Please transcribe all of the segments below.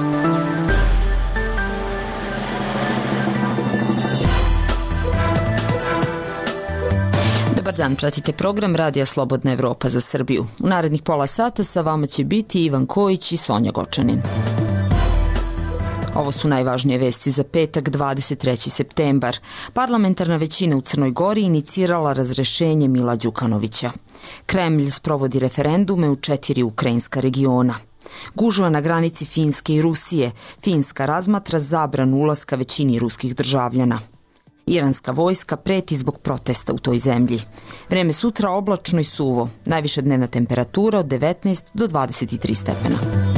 Dobar dan, pratite program Radija Slobodna Evropa za Srbiju. U narednih pola sata sa vama će biti Ivan Kojić i Sonja Gočanin. Ovo su najvažnije vesti za petak, 23. septembar. Parlamentarna većina u Crnoj Gori inicirala razrešenje Mila Đukanovića. Kremlj sprovodi referendume u 4 ukrajinska regiona. Gužva na granici Finske i Rusije. Finska razmatra zabranu ulaska većini ruskih državljana. Iranska vojska preti zbog protesta u toj zemlji. Vreme sutra oblačno i suvo. Najviša dnevna temperatura od 19 do 23 stepena.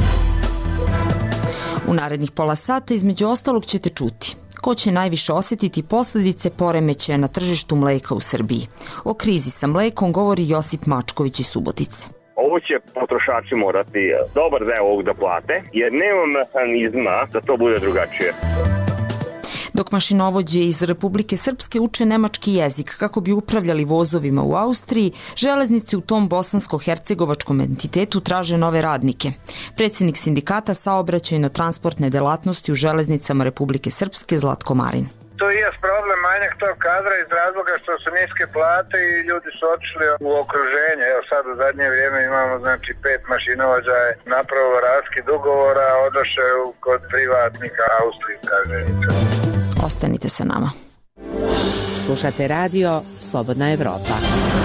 U narednih pola sata između ostalog ćete čuti ko će najviše osjetiti posljedice poremećaja na tržištu mleka u Srbiji. O krizi sa mlekom govori Josip Mačković iz Subotice. Ovo će potrošači morati dobar deo ovog da plate, jer nema mehanizma da to bude drugačije. Dok mašinovođe iz Republike Srpske uče nemački jezik kako bi upravljali vozovima u Austriji, železnice u tom bosansko-hercegovačkom entitetu traže nove radnike. Predsjednik sindikata saobraćajno-transportne delatnosti u železnicama Republike Srpske Zlatko Marin. To je problem manjak tog kadra iz razloga što su niske plate i ljudi su otišli u okruženje. Evo sad u zadnje vrijeme imamo 5 mašinovođa je napravilo raskid ugovora, odošao kod privatnika austrijska železnica. Ostanite sa nama. Slušate radio Slobodna Evropa.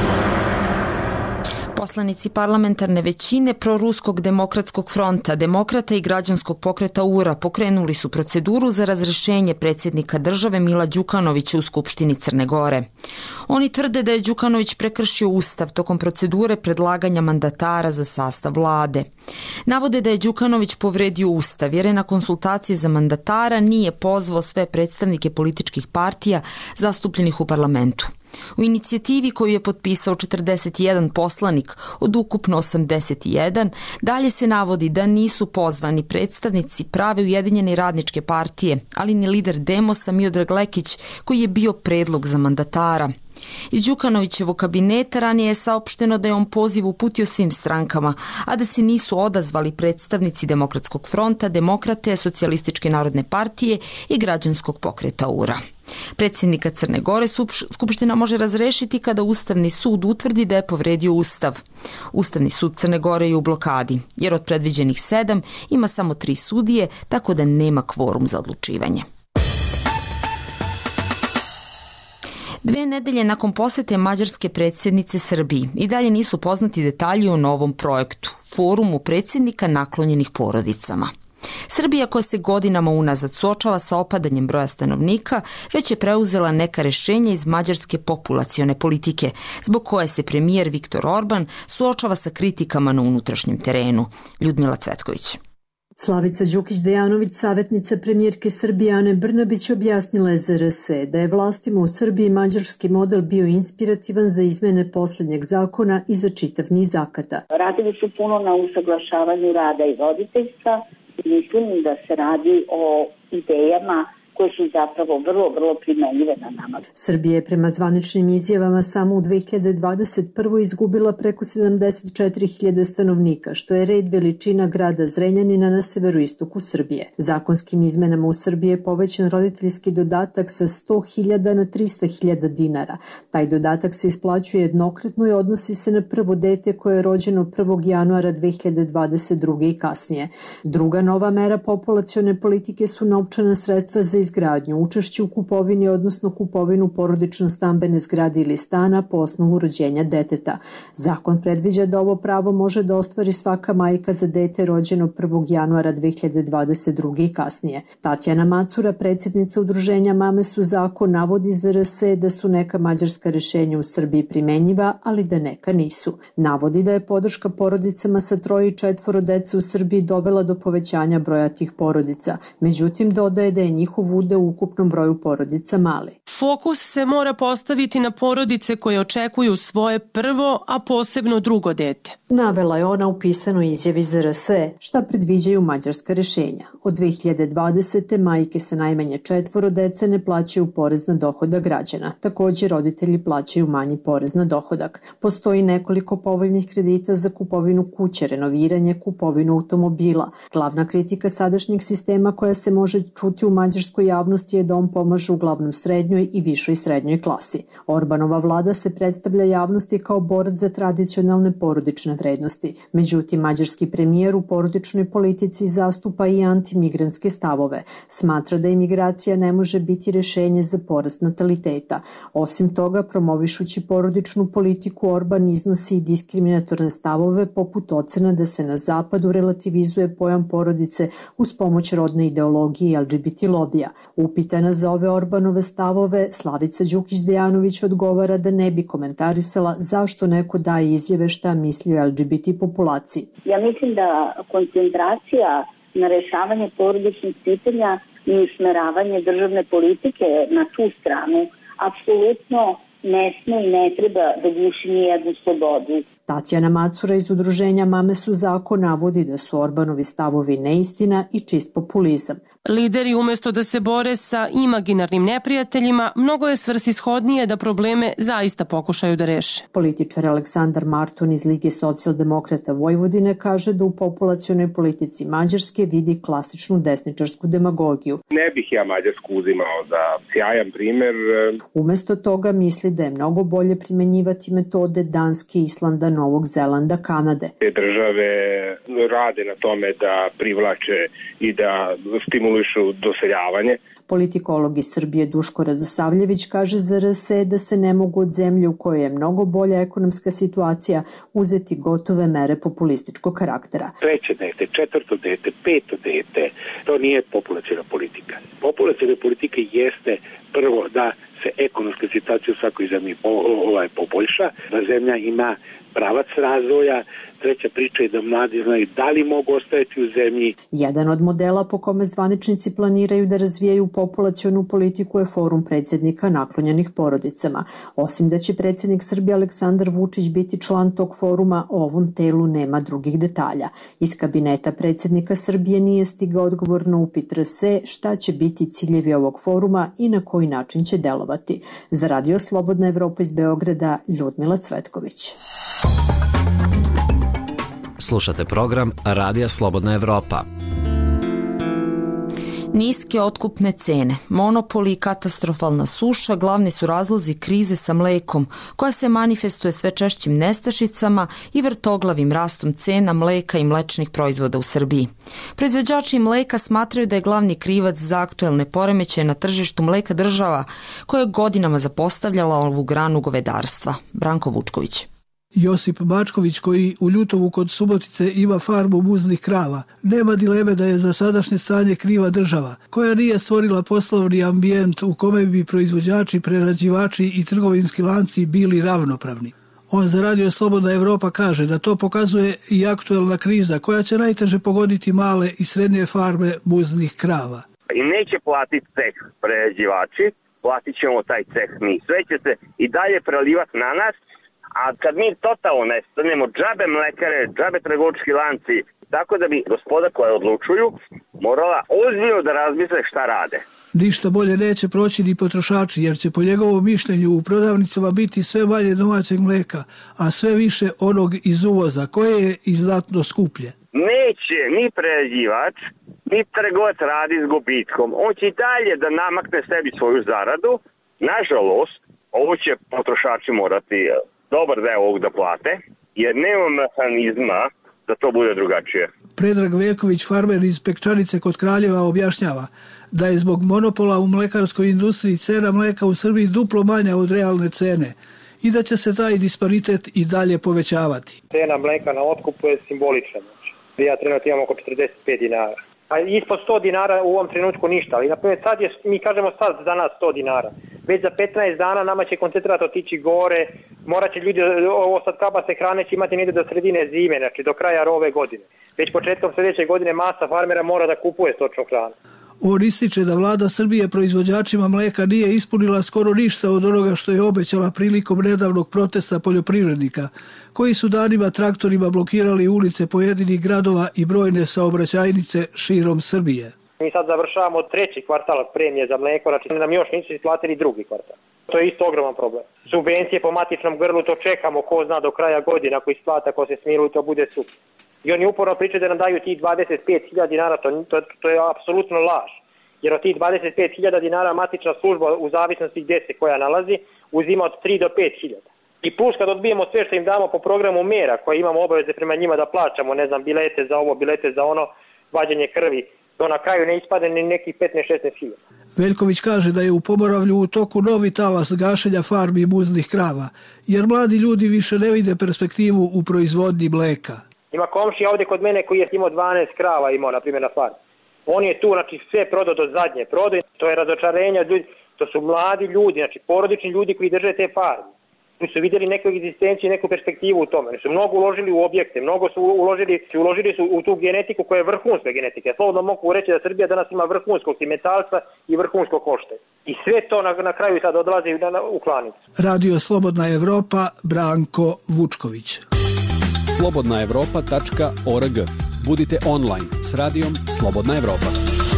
Poslanici parlamentarne većine Proruskog demokratskog fronta, Demokrata i građanskog pokreta URA pokrenuli su proceduru za razrešenje predsjednika države Mila Đukanovića u Skupštini Crne Gore. Oni tvrde da je Đukanović prekršio ustav tokom procedure predlaganja mandatara za sastav vlade. Navode da je Đukanović povredio ustav jer je na konsultacije za mandatara nije pozvao sve predstavnike političkih partija zastupljenih u parlamentu. U inicijativi koju je potpisao 41 poslanik od ukupno 81, dalje se navodi da nisu pozvani predstavnici prave Ujedinjene radničke partije, ali ni lider Demosa Miodrag Lekić koji je bio predlog za mandatara. Iz Đukanovićevog kabineta ranije je saopšteno da je on poziv uputio svim strankama, a da se nisu odazvali predstavnici Demokratskog fronta, Demokrate, Socijalističke narodne partije i građanskog pokreta URA. Predsjednika Crne Gore Skupština može razrešiti kada Ustavni sud utvrdi da je povredio ustav. Ustavni sud Crne Gore je u blokadi, jer od predviđenih 7 ima samo 3 sudije, tako da nema kvorum za odlučivanje. 2 nedelje nakon posete mađarske predsjednice Srbiji i dalje nisu poznati detalji o novom projektu, forumu predsjednika naklonjenih porodicama. Srbija, koja se godinama unazad suočava sa opadanjem broja stanovnika, već je preuzela neka rješenja iz mađarske populacione politike, zbog koje se premijer Viktor Orban suočava sa kritikama na unutrašnjem terenu. Ljudmila Cvetković. Slavica Đukić-Dejanović, savjetnica premijerke Srbije Ane Brnabić, objasnila je za RS da je vlastima u Srbiji mađarski model bio inspirativan za izmene posljednjeg zakona i za čitav niz akata. Radili su puno na usaglašavanju rada i roditeljstva. Mislim da se radi o idejama koje su zapravo vrlo primenjive na nama. Srbija je prema zvaničnim izjavama samo u 2021. izgubila preko 74.000 stanovnika, što je red veličina grada Zrenjanina na severoistoku Srbije. Zakonskim izmenama u Srbiji je povećan roditeljski dodatak sa 100.000 na 300.000 dinara. Taj dodatak se isplaćuje jednokratno i odnosi se na prvo dete koje je rođeno 1. januara 2022. i kasnije. Druga nova mera populacione politike su novčana sredstva za izgradnju, učešće u kupovini, odnosno kupovinu porodično-stambene zgrade ili stana po osnovu rođenja deteta. Zakon predviđa da ovo pravo može da ostvari svaka majka za dete rođeno 1. januara 2022. i kasnije. Tatjana Macura, predsjednica udruženja Mame su zakon, navodi za RS da su neka mađarska rješenja u Srbiji primenjiva, ali da neka nisu. Navodi da je podrška porodicama sa 3 i 4 dece u Srbiji dovela do povećanja broja tih porodica. Međutim, dodaje da je njihov bude u ukupnom broju porodica mali. Fokus se mora postaviti na porodice koje očekuju svoje prvo, a posebno drugo dete. Navela je ona u pisanoj izjavi za RS šta predviđaju mađarska rešenja. Od 2020. majke sa najmanje 4 dece ne plaćaju porez na dohodak građana. Također roditelji plaćaju manji porez na dohodak. Postoji nekoliko povoljnih kredita za kupovinu kuće, renoviranje, kupovinu automobila. Glavna kritika sadašnjeg sistema koja se može čuti u mađarskoj javnosti je da on pomaže uglavnom srednjoj i višoj srednjoj klasi. Orbanova vlada se predstavlja javnosti kao borac za tradicionalne porodične vrednosti. Međutim, mađarski premijer u porodičnoj politici zastupa i antimigrantske stavove. Smatra da imigracija ne može biti rešenje za porast nataliteta. Osim toga, promovišući porodičnu politiku, Orban iznosi i diskriminatorne stavove poput ocena da se na zapadu relativizuje pojam porodice uz pomoć rodne ideologije i LGBT lobija. Upitana za ove Orbanove stavove, Slavica Đukić-Dejanović odgovara da ne bi komentarisala zašto neko daje izjave šta misli o LGBT populaciji. Ja mislim da koncentracija na rešavanje porodičnih pitanja i usmeravanje državne politike na tu stranu apsolutno ne sme i ne treba da guši nijednu slobodu. Tatjana Macura iz udruženja Mame su zakon navodi da su Orbanovi stavovi neistina i čist populizam. Lideri umesto da se bore sa imaginarnim neprijateljima, mnogo je svrsishodnije da probleme zaista pokušaju da reše. Političar Aleksandar Marton iz Lige socijaldemokrata Vojvodine kaže da u populacionoj politici Mađarske vidi klasičnu desničarsku demagogiju. Ne bih ja Mađarsku uzimao za sjajan primer. Umesto toga misli da je mnogo bolje primenjivati metode Danske, Islanda, Novog Zelanda, Kanade. Te države rade na tome da privlače i da stimulišu doseljavanje. Politikolog iz Srbije Duško Radosavljević kaže za RS da se ne mogu od zemlje u kojoj je mnogo bolja ekonomska situacija uzeti gotove mere populističkog karaktera. 3. dete, 4. dete, 5. dete, to nije populaciona politika. Populaciona politika jeste prvo da se ekonomska situacija u svakoj zemlji poboljša, da zemlja ima pravac razvoja. Treća priča je da mladi znaju da li mogu ostajati u zemlji. Jedan od modela po kome zvaničnici planiraju da razvijaju populacionu politiku je forum predsjednika naklonjenih porodicama. Osim da će predsjednik Srbije Aleksandar Vučić biti član tog foruma, o ovom telu nema drugih detalja. Iz kabineta predsjednika Srbije nije stigao odgovor na upit RS šta će biti ciljevi ovog foruma i na koji način će delovati. Za Radio Slobodna Evropa iz Beograda, Ljudmila Cvetković. Slušate program Radija Slobodna Evropa. Niske otkupne cene, monopoli i katastrofalna suša glavni su razlozi krize sa mlekom, koja se manifestuje sve češćim nestašicama i vrtoglavim rastom cena mleka i mlečnih proizvoda u Srbiji. Proizvođači mleka smatraju da je glavni krivac za aktuelne poremećaje na tržištu mleka država, koja je godinama zapostavljala ovu granu govedarstva. Branko Vučković. Josip Bačković, koji u Ljutovu kod Subotice ima farmu muznih krava, nema dileme da je za sadašnje stanje kriva država, koja nije stvorila poslovni ambijent u kome bi proizvođači, prerađivači i trgovinski lanci bili ravnopravni. On za Radio Slobodna Evropa kaže da to pokazuje i aktuelna kriza koja će najteže pogoditi male i srednje farme muznih krava. I neće platiti ceh prerađivači, platit ćemo taj ceh mi. Sve će se i dalje prelivati na nas. A kad mi totalno nestanemo, džabe mlekare, džabe trgovački lanci, tako da bi gospoda koja odlučuju morala ozbiljno da razmisle šta rade. Ništa bolje neće proći ni potrošači, jer će po njegovom mišljenju u prodavnicama biti sve manje domaćeg mleka, a sve više onog iz uvoza, koje je i znatno skuplje. Neće ni prerađivač, ni trgovac radi s gubitkom. On će i dalje da namakne sebi svoju zaradu. Nažalost, ovo će potrošači morati dobar deo ovog da plate, jer nema mehanizma da to bude drugačije. Predrag Veljković, farmer iz Pekčanice kod Kraljeva, objašnjava da je zbog monopola u mlekarskoj industriji cena mleka u Srbiji duplo manja od realne cene i da će se taj disparitet i dalje povećavati. Cena mleka na otkupu je simbolična. Ja trenutno imam oko 45 dinara. A ispod 100 dinara u ovom trenutku ništa, ali naprimjer sad je, mi kažemo sad za nas 100 dinara. Već za 15 dana nama će koncentrat otići gore, morat će ljudi, ovo sad kabase hrane će imati negdje do sredine zime, znači do kraja ove godine. Već početkom sljedeće godine masa farmera mora da kupuje stočnu hranu. On ističe da vlada Srbije proizvođačima mleka nije ispunila skoro ništa od onoga što je obećala prilikom nedavnog protesta poljoprivrednika, koji su danima traktorima blokirali ulice pojedinih gradova i brojne saobraćajnice širom Srbije. Mi sad završavamo 3. kvartal premije za mleko, znači nam još nisu isplatili 2. kvartal. To je isto ogroman problem. Subvencije po matičnom grlu, to čekamo, ko zna do kraja godine, ako isplata, ako se smiruju, to bude super. I oni uporno pričaju da nam daju tih 25.000 dinara, to je apsolutno laž. Jer od tih 25.000 dinara matična služba, u zavisnosti gdje se koja nalazi, uzima od 3 do 5.000. I plus kad odbijemo sve što im damo po programu mera, koje imamo obaveze prema njima da plaćamo, ne znam, bilete za ovo, bilete za ono, vađenje krvi, to na kraju ne ispadne ni nekih 15-16.000. Veljković kaže da je u Pomoravlju u toku novi talas gašenja farmi muznih krava, jer mladi ljudi više ne vide perspektivu u proizvodnji mleka. Ima komšija ovdje kod mene koji je imao 12 krava imao, na primjer, na farmi. On je tu, znači, sve prodao do zadnje. To je razočarenje od ljudi. To su mladi ljudi, znači, porodični ljudi koji drže te farme. Oni su vidjeli neku egzistenciju, neku perspektivu u tome. Oni su mnogo uložili u objekte, mnogo su uložili su u tu genetiku koja je vrhunska genetika. Slobodno mogu reći da Srbija danas ima vrhunskog simetalca i vrhunskog košte. I sve to na kraju sad odlazi u klanicu. Radio Slobodna Evropa, Branko Vučković. slobodnaevropa.org. Budite online s radijom Slobodna Evropa.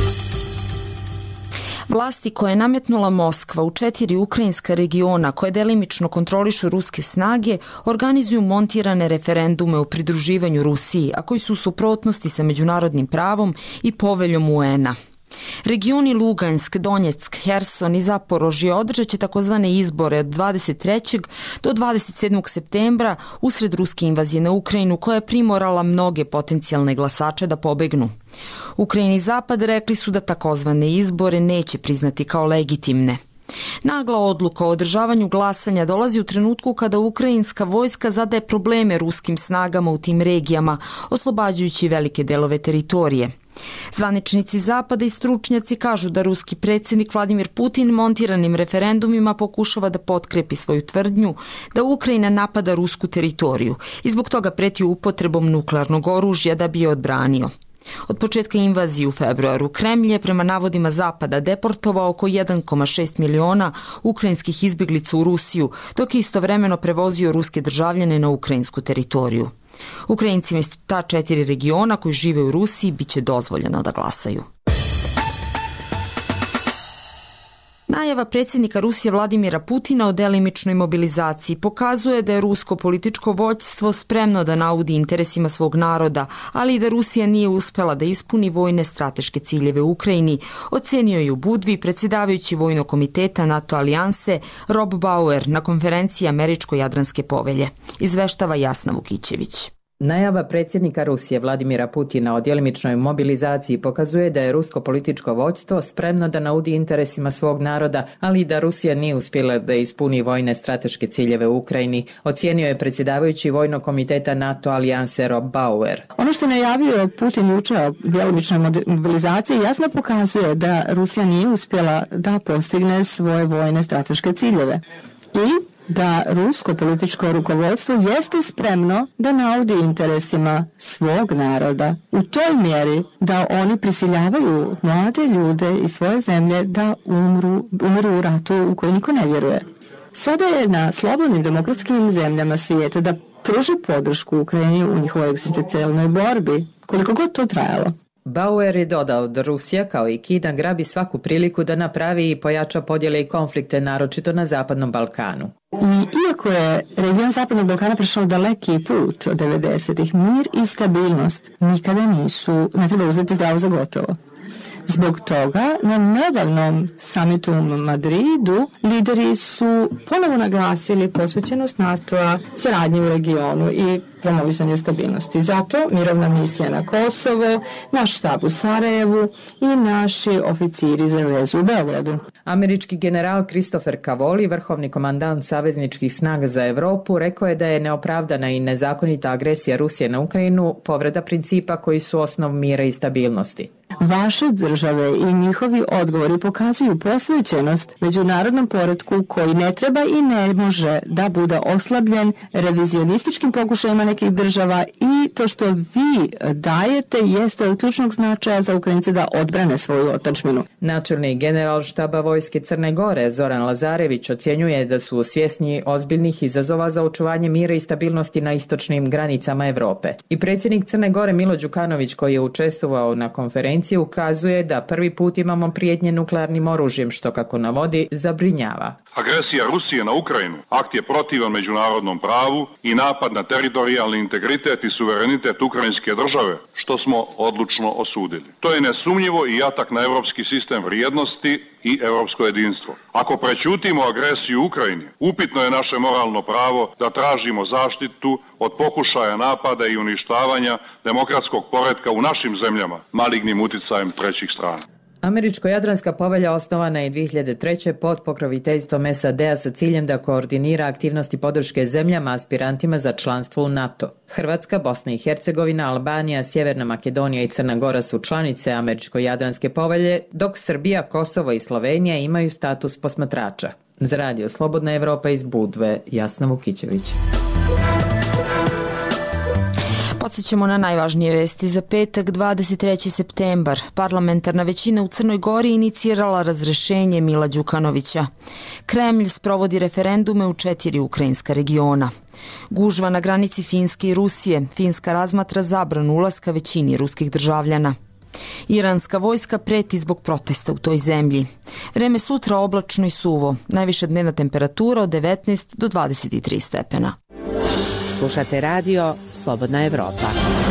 Vlasti koje je nametnula Moskva u 4 ukrajinska regiona koje delimično kontrolišu ruske snage organizuju montirane referendume o pridruživanju Rusiji, a koji su u suprotnosti sa međunarodnim pravom i poveljom UN-a. Regioni Lugansk, Donjeck, Herson i Zaporožje održat će takozvane izbore od 23. do 27. septembra usred ruske invazije na Ukrajinu koja je primorala mnoge potencijalne glasače da pobegnu. Ukrajini i Zapad rekli su da takozvane izbore neće priznati kao legitimne. Nagla odluka o održavanju glasanja dolazi u trenutku kada ukrajinska vojska zadaje probleme ruskim snagama u tim regijama, oslobađajući velike delove teritorije. Zvaničnici Zapada i stručnjaci kažu da ruski predsjednik Vladimir Putin montiranim referendumima pokušava da potkrepi svoju tvrdnju da Ukrajina napada rusku teritoriju i zbog toga preti upotrebom nuklearnog oružja da bi je odbranio. Od početka invazije u februaru Kremlj je prema navodima Zapada deportovao oko 1,6 miliona ukrajinskih izbjeglica u Rusiju, dok je istovremeno prevozio ruske državljane na ukrajinsku teritoriju. Ukrajincima iz ta 4 regiona koji žive u Rusiji biće dozvoljeno da glasaju. Najava predsjednika Rusije Vladimira Putina o delimičnoj mobilizaciji pokazuje da je rusko političko vođstvo spremno da naudi interesima svog naroda, ali i da Rusija nije uspela da ispuni vojne strateške ciljeve u Ukrajini, ocenio je u Budvi predsjedavajući Vojnog komiteta NATO alijanse Rob Bauer na konferenciji Američko-Jadranske povelje. Izveštava Jasna Vukićević. Najava predsjednika Rusije Vladimira Putina o djelimičnoj mobilizaciji pokazuje da je rusko političko vođstvo spremno da naudi interesima svog naroda, ali i da Rusija nije uspjela da ispuni vojne strateške ciljeve u Ukrajini, ocijenio je predsjedavajući Vojnog komiteta NATO alijanse Rob Bauer. Ono što je najavio Putin jučer o djelimičnoj mobilizaciji jasno pokazuje da Rusija nije uspjela da postigne svoje vojne strateške ciljeve i da rusko političko rukovodstvo jeste spremno da naudi interesima svog naroda u toj mjeri da oni prisiljavaju mlade ljude iz svoje zemlje da umiru u ratu u koji niko ne vjeruje. Sada je na slobodnim demokratskim zemljama svijeta da pruži podršku Ukrajini u njihovoj egzistencijalnoj borbi, koliko god to trajalo. Bauer je dodao da Rusija kao i Kina grabi svaku priliku da napravi i pojača podjele i konflikte, naročito na Zapadnom Balkanu. I iako je region Zapadnog Balkana prešao daleki put od 90-ih, mir i stabilnost nikada ne treba uzeti zdravo za gotovo. Zbog toga na nedavnom samitu u Madridu lideri su ponovo naglasili posvećenost NATO-a saradnje u regionu i promovisanju stabilnosti. Zato mirovna misija na Kosovo, naš štab u Sarajevu i naši oficiri za vezu u Beogradu. Američki general Christopher Cavoli, vrhovni komandant savezničkih snaga za Evropu, rekao je da je neopravdana i nezakonita agresija Rusije na Ukrajinu povreda principa koji su osnov mira i stabilnosti. vaše države i njihovi odgovori pokazuju posvećenost međunarodnom poretku koji ne treba i ne može da bude oslabljen revizionističkim pokušajima nekih država, i to što vi dajete jeste od ključnog značaja za Ukrajince da odbrane svoju otadžbinu. Načelnik general štaba vojske Crne Gore Zoran Lazarević ocjenjuje da su svjesni ozbiljnih izazova za očuvanje mira i stabilnosti na istočnim granicama Evrope. I predsjednik Crne Gore Milo Đukanović, koji je učestvovao na konferenciji, ukazuje da prvi put imamo prijetnje nuklearnim oružjem, što, kako navodi, zabrinjava. Agresija Rusije na Ukrajinu akt je protivan međunarodnom pravu i napad na teritorijalni integritet i suverenitet ukrajinske države, što smo odlučno osudili. To je nesumnjivo i atak na evropski sistem vrijednosti i evropsko jedinstvo. Ako prećutimo agresiju u Ukrajini, upitno je naše moralno pravo da tražimo zaštitu od pokušaja napada i uništavanja demokratskog poretka u našim zemljama malignim uticajem trećih strana. Američko-jadranska povelja osnovana je 2003. pod pokroviteljstvom SAD-a sa ciljem da koordinira aktivnosti podrške zemljama aspirantima za članstvo u NATO. Hrvatska, Bosna i Hercegovina, Albanija, Sjeverna Makedonija i Crna Gora su članice Američko-jadranske povelje, dok Srbija, Kosovo i Slovenija imaju status posmatrača. Za Radio Slobodna Evropa iz Budve, Jasna Vukićević. Podsjećamo na najvažnije vesti za petak, 23. septembar. Parlamentarna većina u Crnoj Gori inicirala razrešenje Mila Đukanovića. Kremlj sprovodi referendume u 4 ukrajinska regiona. Gužva na granici Finske i Rusije. Finska razmatra zabranu ulaska većini ruskih državljana. Iranska vojska preti zbog protesta u toj zemlji. Vreme sutra oblačno i suvo. Najviša dnevna temperatura od 19 do 23 stepena. Slušate radio Slobodna Evropa.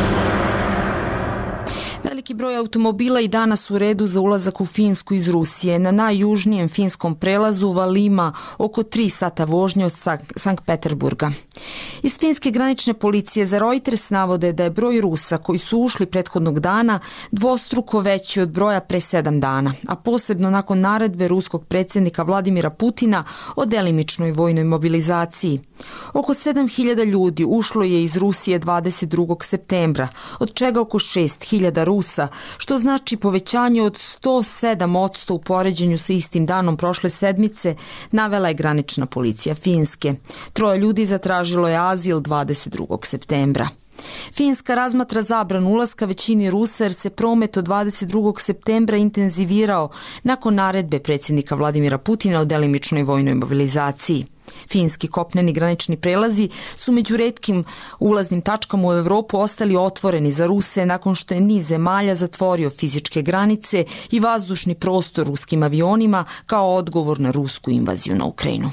Veliki broj automobila i danas u redu za ulazak u Finsku iz Rusije. Na najjužnijem finskom prelazu Valima oko 3 sata vožnje od Sankt Peterburga. Iz finske granične policije za Reuters navode da je broj Rusa koji su ušli prethodnog dana dvostruko veći od broja pre 7 dana, a posebno nakon naredbe ruskog predsjednika Vladimira Putina o delimičnoj vojnoj mobilizaciji. Oko 7.000 ljudi ušlo je iz Rusije 22. septembra, od čega oko 6.000 Rusa, što znači povećanje od 107% u poređenju sa istim danom prošle sedmice, navela je granična policija Finske. 3 ljudi zatražilo je azil 22. septembra. Finska razmatra zabranu ulaska većini Rusa jer se promet od 22. septembra intenzivirao nakon naredbe predsjednika Vladimira Putina o delimičnoj vojnoj mobilizaciji. Finski kopneni granični prelazi su među retkim ulaznim tačkama u Evropu ostali otvoreni za Ruse nakon što je niz zemalja zatvorio fizičke granice i vazdušni prostor ruskim avionima kao odgovor na rusku invaziju na Ukrajinu.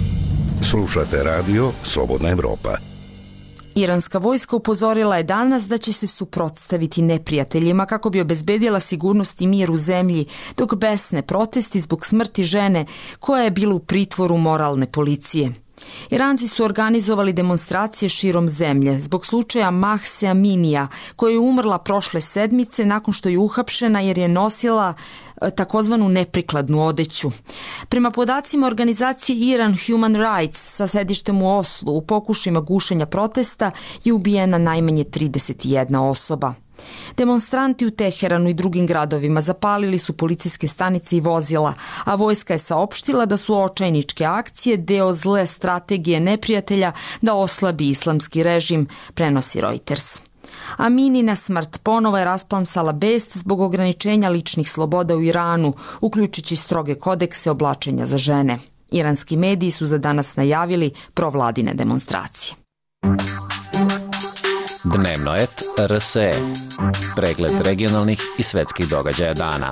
Slušate radio Slobodna Evropa. Iranska vojska upozorila je danas da će se suprotstaviti neprijateljima kako bi obezbedila sigurnost i mir u zemlji, dok besne protesti zbog smrti žene koja je bila u pritvoru moralne policije. Iranci su organizovali demonstracije širom zemlje zbog slučaja Mahse Aminija, koja je umrla prošle sedmice nakon što je uhapšena jer je nosila takozvanu neprikladnu odeću. Prema podacima organizacije Iran Human Rights sa sedištem u Oslu, u pokušajima gušenja protesta je ubijena najmanje 31 osoba. Demonstranti u Teheranu i drugim gradovima zapalili su policijske stanice i vozila, a vojska je saopštila da su očajničke akcije deo zle strategije neprijatelja da oslabi islamski režim, prenosi Reuters. Aminina smrt ponovo je rasplansala best zbog ograničenja ličnih sloboda u Iranu, uključujući stroge kodekse oblačenja za žene. Iranski mediji su za danas najavili provladine demonstracije. Dnevno et RSE. Pregled regionalnih i svetskih događaja dana.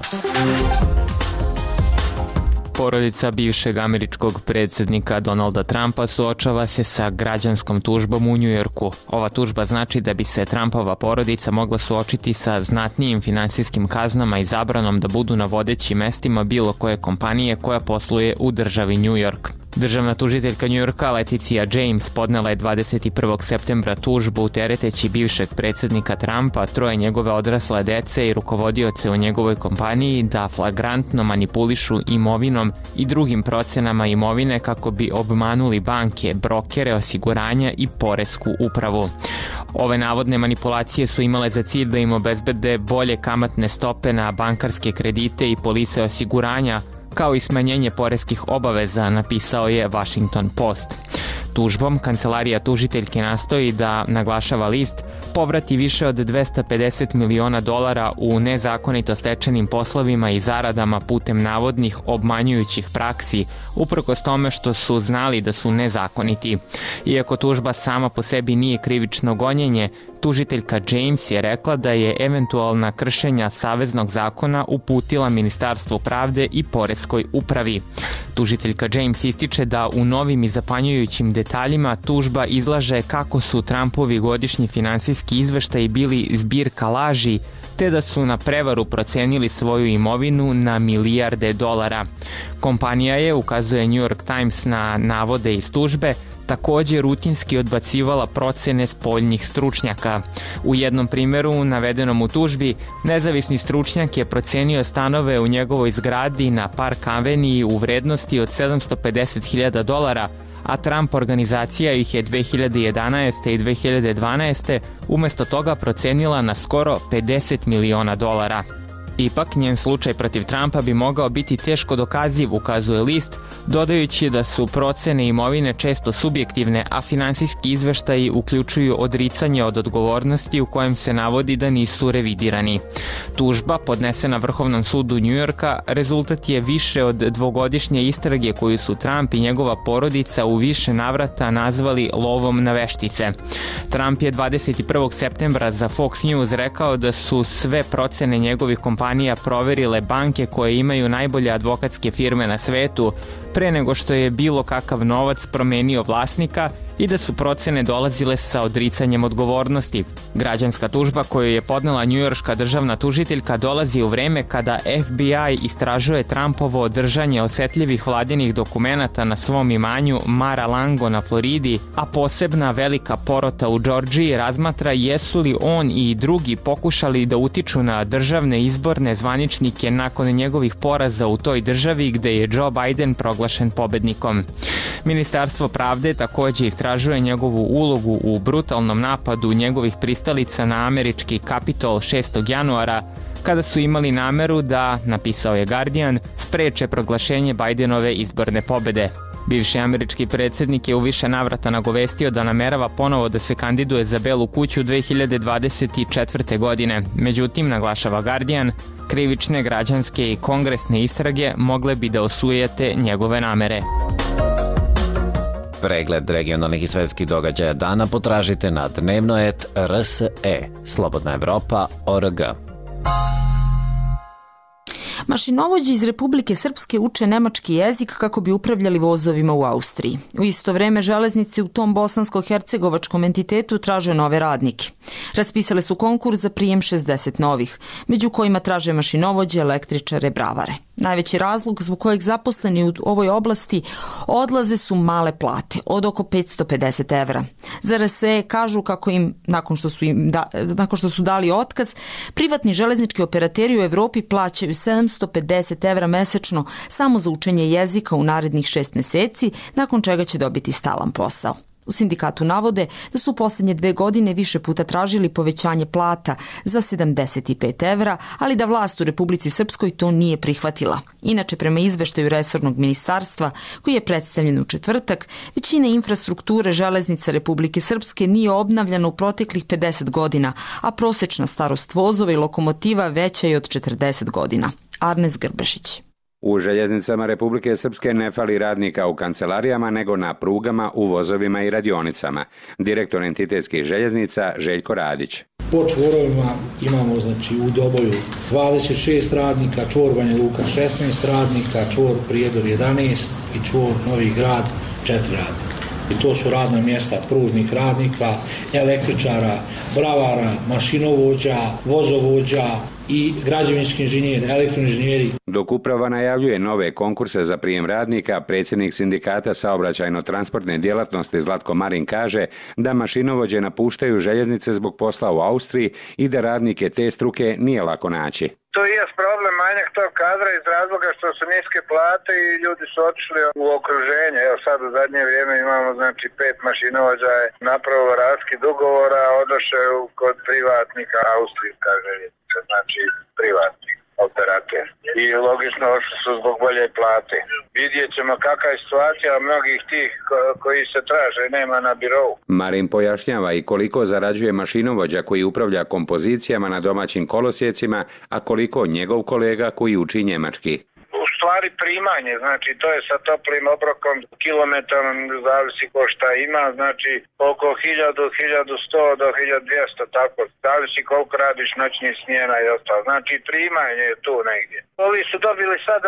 Porodica bivšeg američkog predsjednika Donalda Trumpa suočava se sa građanskom tužbom u Njujorku. Ova tužba znači da bi se Trumpova porodica mogla suočiti sa znatnijim finansijskim kaznama i zabranom da budu na vodećim mestima bilo koje kompanije koja posluje u državi Njujork. Državna tužiteljka Njujorka Leticia James podnela je 21. septembra tužbu tereteći bivšeg predsjednika Trumpa, troje njegove odrasle dece i rukovodioce u njegovoj kompaniji da flagrantno manipulišu imovinom i drugim procenama imovine kako bi obmanuli banke, brokere, osiguranja i poresku upravu. Ove navodne manipulacije su imale za cilj da im obezbede bolje kamatne stope na bankarske kredite i polise osiguranja, kao i smanjenje poreskih obaveza, napisao je Washington Post. Tužbom kancelarija tužiteljke nastoji da, naglašava list, povrati više od $250 miliona u nezakonito stečenim poslovima i zaradama putem navodnih obmanjujućih praksi, uprkos tome što su znali da su nezakoniti. Iako tužba sama po sebi nije krivično gonjenje, tužiteljka James je rekla da je eventualna kršenja saveznog zakona uputila Ministarstvu pravde i poreskoj upravi. Tužiteljka James ističe da u novim i zapanjujućim detaljima tužba izlaže kako su Trumpovi godišnji finansijski izveštaji bili zbirka laži, te da su na prevaru procenili svoju imovinu na milijarde dolara. Kompanija je, ukazuje New York Times na navode iz tužbe, također rutinski odbacivala procene spoljnih stručnjaka. U jednom primjeru, navedenom u tužbi, nezavisni stručnjak je procenio stanove u njegovoj zgradi na Park Avenue u vrednosti od $750.000, a Trump organizacija ih je 2011. i 2012. umjesto toga procenila na skoro $50 miliona. Ipak, njen slučaj protiv Trumpa bi mogao biti teško dokaziv, ukazuje list, dodajući da su procene imovine često subjektivne, a finansijski izveštaji uključuju odricanje od odgovornosti u kojem se navodi da nisu revidirani. Tužba, podnesena Vrhovnom sudu Njujorka, rezultat je više od dvogodišnje istrage koju su Trump i njegova porodica u više navrata nazvali lovom na veštice. Trump je 21. septembra za Fox News rekao da su sve procene njegovih kompanija proverile banke koje imaju najbolje advokatske firme na svetu pre nego što je bilo kakav novac promenio vlasnika i da su procene dolazile sa odricanjem odgovornosti. Građanska tužba koju je podnela njujorška državna tužiteljka dolazi u vreme kada FBI istražuje Trumpovo držanje osetljivih vladinih dokumenata na svom imanju Mar-a-Lago na Floridi, a posebna velika porota u Džordžiji razmatra jesu li on i drugi pokušali da utiču na državne izborne zvaničnike nakon njegovih poraza u toj državi gde je Joe Biden proglašen pobednikom. Ministarstvo pravde također istražuje njegovu ulogu u brutalnom napadu njegovih pristalica na američki Kapitol 6. januara, kada su imali nameru da, napisao je Guardian, spreče proglašenje Bidenove izborne pobede. Bivši američki predsjednik je u više navrata nagovestio da namerava ponovo da se kandiduje za Belu kuću 2024. godine. Međutim, naglašava Guardian, krivične, građanske i kongresne istrage mogle bi da osujete njegove namere. Pregled regionalnih i svetskih događaja dana potražite na dnevnoet.rse, slobodnaevropa.org. Mašinovođe iz Republike Srpske uče nemački jezik kako bi upravljali vozovima u Austriji. U isto vreme železnice u tom bosansko-hercegovačkom entitetu traže nove radnike. Raspisale su konkurs za prijem 60 novih, među kojima traže mašinovođe, električare, bravare. Najveći razlog zbog kojeg zaposleni u ovoj oblasti odlaze su male plate, od oko 550 evra. Za RSE kažu kako im, nakon što su dali otkaz, privatni železnički operateri u Evropi plaćaju 750 evra mesečno samo za učenje jezika u narednih 6 meseci, nakon čega će dobiti stalan posao. U sindikatu navode da su u posljednje 2 godine više puta tražili povećanje plata za 75 evra, ali da vlast u Republici Srpskoj to nije prihvatila. Inače, prema izveštaju resornog ministarstva, koji je predstavljen u četvrtak, većina infrastrukture železnica Republike Srpske nije obnavljana u proteklih 50 godina, a prosečna starost vozova i lokomotiva veća je od 40 godina. Arnes Grbešić. U željeznicama Republike Srpske ne fali radnika u kancelarijama, nego na prugama, u vozovima i radionicama. Direktor entitetskih željeznica Željko Radić. Po čvorovima imamo u Doboju 26 radnika, čvor Banja Luka 16 radnika, čvor Prijedor 11 i čvor Novi Grad 4 radnika. I to su radna mjesta pružnih radnika, električara, bravara, mašinovođa, vozovođa, i građevinski inženjeri, elektroinženjeri. Dok uprava najavljuje nove konkurse za prijem radnika, predsjednik sindikata saobraćajno-transportne djelatnosti Zlatko Marin kaže da mašinovođe napuštaju željeznice zbog posla u Austriji i da radnike te struke nije lako naći. To je problem manjak tog kadra iz razloga što su niske plate i ljudi su otišli u okruženje. Evo sad u zadnje vrijeme imamo znači 5 mašinovođa je napravilo raskid ugovora, odošao kod privatnika austrijska željeznica, znači privatnik operator. I logično ošli su zbog bolje plate. Vidjet ćemo kakva je situacija mnogih tih koji se traže, nema na birovu. Marin pojašnjava i koliko zarađuje mašinovođa koji upravlja kompozicijama na domaćim kolosijecima, a koliko njegov kolega koji uči njemački. U stvari primanje, znači to je sa toplim obrokom kilometrom, zavisi ko šta ima, znači oko 1000, 1100 do 1200, tako, zavisi koliko radiš noćnih smjena i ostalo, znači primanje je tu negdje. Ovi su dobili sad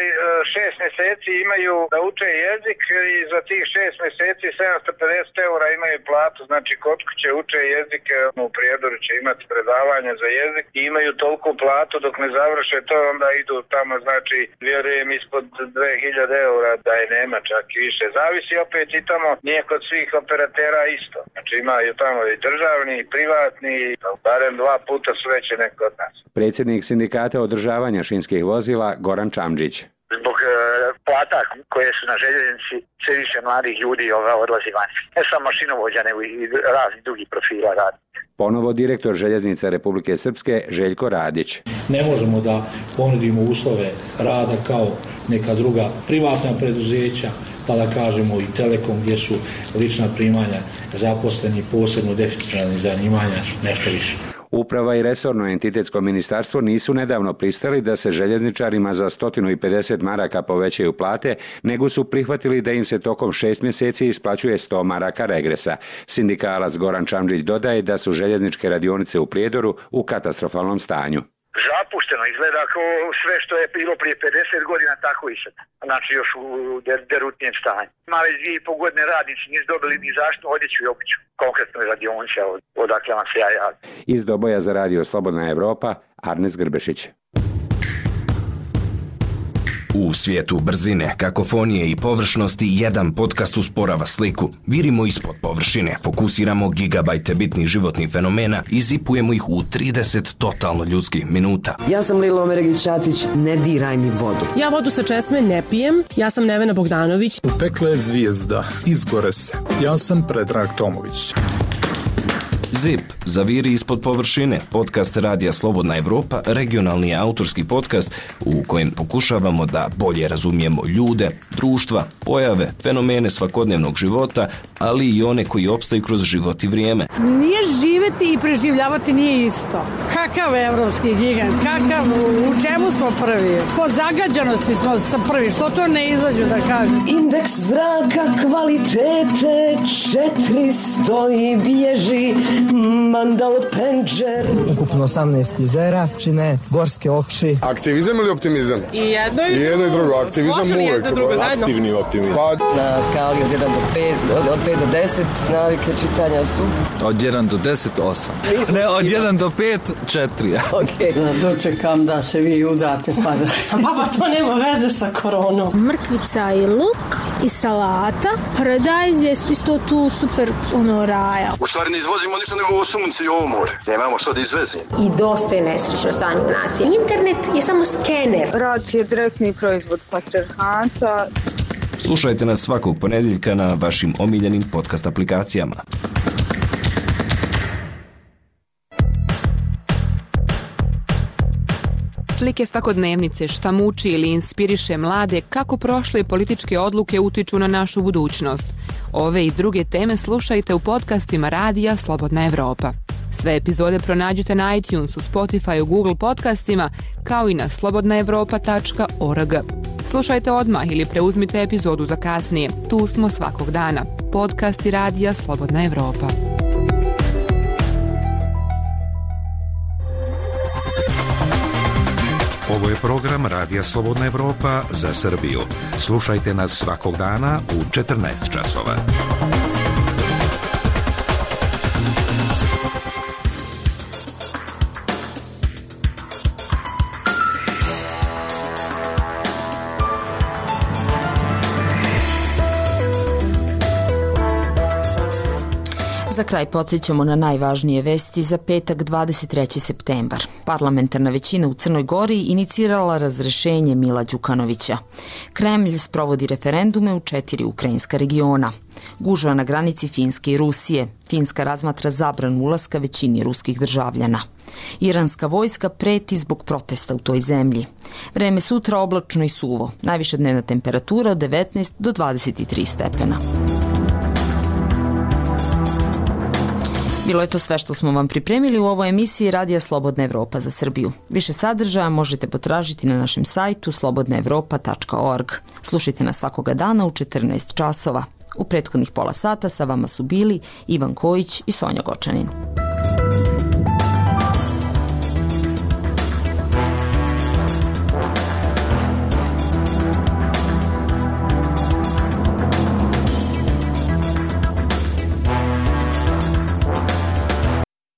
6 mjeseci, imaju da uče jezik i za tih 6 mjeseci 750 eura imaju platu, znači kod kuće uče jezik, u Prijedoru će imati predavanje za jezik i imaju toliku platu dok ne završe to, onda idu tamo, znači vjerujem ispod 2000 eura da je nema čak i više. Zavisi opet i tamo, nije kod svih operatera isto. Znači imaju tamo i državni i privatni, barem 2 puta su veće nek kod nas. Predsjednik sindikata održavanja šinskih vozila Goran Čamdžić. Zbog plata koje su na željeznici sve više mladih ljudi odlazi van. Ne samo mašinovođa, nego i razni drugi profila radi. Ponovo direktor Željeznica Republike Srpske Željko Radić. Ne možemo da ponudimo uslove rada kao neka druga privatna preduzeća, pa da kažemo i Telekom gdje su lična primanja zaposleni, posebno deficitarnih zanimanja, nešto više. Uprava i resorno entitetsko ministarstvo nisu nedavno pristali da se željezničarima za 150 maraka povećaju plate, nego su prihvatili da im se tokom 6 mjeseci isplaćuje 100 maraka regresa. Sindikalac Goran Čamdžić dodaje da su željezničke radionice u Prijedoru u katastrofalnom stanju. Zapušteno, izgleda kao sve što je bilo prije 50 godina, tako i sad. Znači još u derutnijem stanju. Ima već 2,5 godine radnici nisu dobili ni zaštitnu odjeću i obuću. Konkretno je radionice odakle vam se ja javim. Iz Doboja za radio Slobodna Evropa, Arnes Grbešić. U svijetu brzine, kakofonije i površnosti jedan podcast usporava sliku. Virimo ispod površine, fokusiramo gigabajte bitnih životnih fenomena i zipujemo ih u 30 totalno ljudskih minuta. Ja sam Lila Omeregić-Ćatić, ne diraj mi vodu. Ja vodu sa česme ne pijem, ja sam Nevena Bogdanović. U pekle je zvijezda, izgore se. Ja sam Predrag Tomović. ZIP, zaviri ispod površine, podcast Radija Slobodna Evropa, regionalni autorski podcast u kojem pokušavamo da bolje razumijemo ljude, društva, pojave, fenomene svakodnevnog života, ali i one koji opstaju kroz život i vrijeme. Nije živeti i preživljavati nije isto. Kakav evropski gigant, u čemu smo prvi? Po zagađanosti smo prvi, što to ne izađu da kažem? Indeks zraka kvalitete 400 i bježi Mandal Penđer. Ukupno 18 jezera čine gorske oči. Aktivizam ili optimizam? I jedno i drugo. Aktivizam uvek. Aktivni optimizam. Na skali od 1 do 5, od 5 do 10 navike čitanja su? Od 1 do 10, 8. Ne, od 1 do 5, 4. Okay. Dočekam da se vi udate pa da... Baba, to nema veze sa koronom. Mrkvica i luk i salata. Paradajz je isto tu super raja. U stvari ne izvozimo ništa nego ovo sunce i ovo more. Nemamo što da izvezimo. I dosta je nesrećno stanje u naciji. Internet je samo skener. Rad je direktni proizvod patrijarhata. Slušajte nas svakog ponedjeljka na vašim omiljenim podcast aplikacijama. Slike svakodnevnice, šta muči ili inspiriše mlade, kako prošle političke odluke utiču na našu budućnost. Ove i druge teme slušajte u podcastima Radija Slobodna Evropa. Sve epizode pronađite na iTunesu, Spotify, Google podcastima, kao i na slobodnaevropa.org. Slušajte odmah ili preuzmite epizodu za kasnije. Tu smo svakog dana. Podcasti Radija Slobodna Evropa. Ovo je program Radija Slobodna Evropa za Srbiju. Slušajte nas svakog dana u 14 časova. kraj podsjećamo na najvažnije vesti za petak 23. septembar. Parlamentarna većina u Crnoj Gori inicirala razrešenje Mila Đukanovića. Kremlj sprovodi referendume u 4 ukrajinska regiona. Gužva na granici Finske i Rusije. Finska razmatra zabranu ulaska većini ruskih državljana. Iranska vojska preti zbog protesta u toj zemlji. Vreme sutra oblačno i suvo. Najviša dnevna temperatura od 19 do 23 stepena. Bilo je to sve što smo vam pripremili u ovoj emisiji Radija Slobodna Evropa za Srbiju. Više sadržaja možete potražiti na našem sajtu slobodnaevropa.org. Slušajte nas svakoga dana u 14 časova. U prethodnih pola sata sa vama su bili Ivan Kojić i Sonja Gočanin.